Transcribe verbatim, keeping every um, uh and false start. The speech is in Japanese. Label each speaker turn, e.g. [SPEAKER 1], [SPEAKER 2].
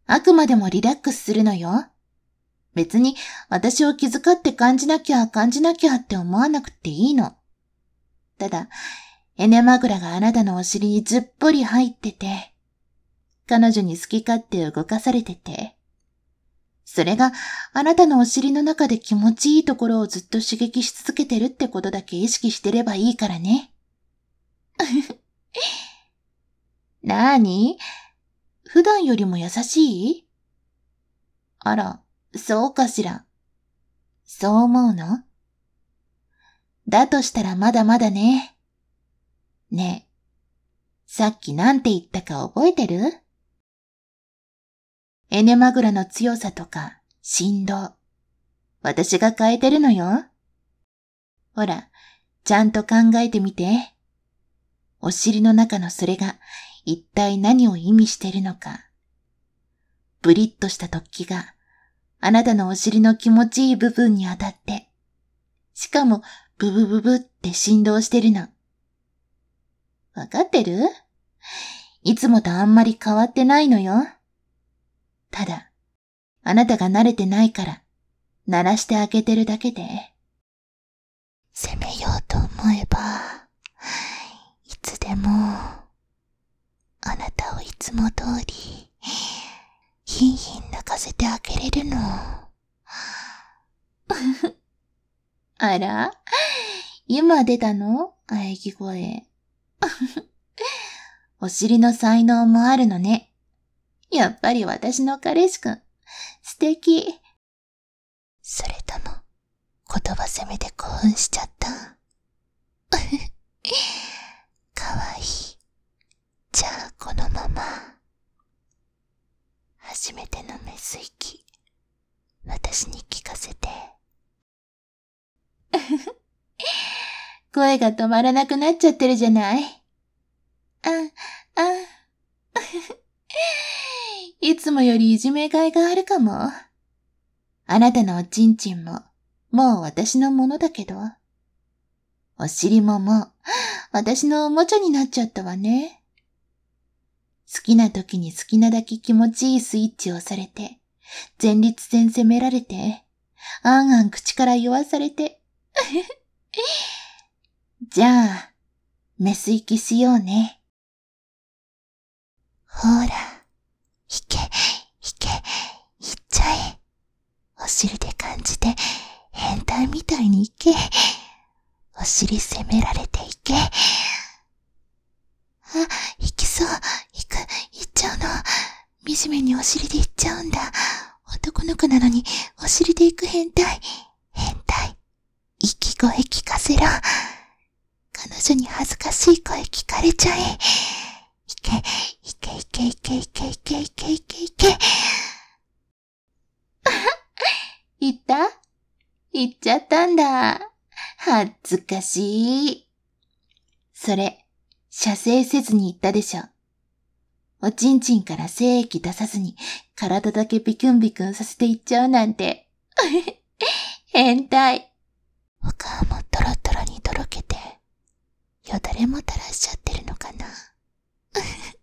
[SPEAKER 1] あくまでもリラックスするのよ。別に私を気遣って感じなきゃ感じなきゃって思わなくていいの。ただ、エネマグラがあなたのお尻にずっぽり入ってて、彼女に好き勝手動かされてて、それがあなたのお尻の中で気持ちいいところをずっと刺激し続けてるってことだけ意識してればいいからね。なーに？普段よりも優しい？あら、そうかしら。そう思うの？だとしたらまだまだね。ねえ、さっきなんて言ったか覚えてる？エネマグラの強さとか振動、私が変えてるのよ。ほら、ちゃんと考えてみて。お尻の中のそれが一体何を意味してるのか。ブリッとした突起があなたのお尻の気持ちいい部分に当たって、しかもブブブブって振動してるの。わかってる？いつもとあんまり変わってないのよ。ただ、あなたが慣れてないから、鳴らしてあげてるだけで。
[SPEAKER 2] 攻めようと思えば、いつでも、あなたをいつも通り、ひんひん泣かせてあげれるの。
[SPEAKER 1] あら？今出たの？喘ぎ声。お尻の才能もあるのね。やっぱり私の彼氏くん、素敵。
[SPEAKER 2] それとも、言葉攻めで興奮しちゃった？かわいい。じゃあこのまま。初めてのメス息、私に聞かせて。
[SPEAKER 1] 声が止まらなくなっちゃってるじゃない。あ、あ、いつもよりいじめがいがあるかも。あなたのおちんちんも、もう私のものだけど。お尻ももう、私のおもちゃになっちゃったわね。好きな時に好きなだけ気持ちいいスイッチをされて、前立腺責められて、あんあん口から言わされて。じゃあ、メス息しようね。
[SPEAKER 2] ほら、引け、引け、引っちゃえ。お尻で感じて、変態みたいにいけ。お尻責められていけ。あ、引きそう、引く、引っちゃうの。惨めにお尻で引っちゃうんだ。男の子なのに、お尻で行く変態。変態。息声聞かせろ。彼女に恥ずかしい声聞かれちゃえ。いけ、いけいけいけいけいけいけいけいけ。
[SPEAKER 1] 言った？言っちゃったんだ。恥ずかしい。それ、射精せずに言ったでしょ。おちんちんから精液出さずに体だけビクンビクンさせていっちゃうなんて。変態。
[SPEAKER 2] お顔もトロトロにとろけて、よだれも垂らしちゃってるのかな。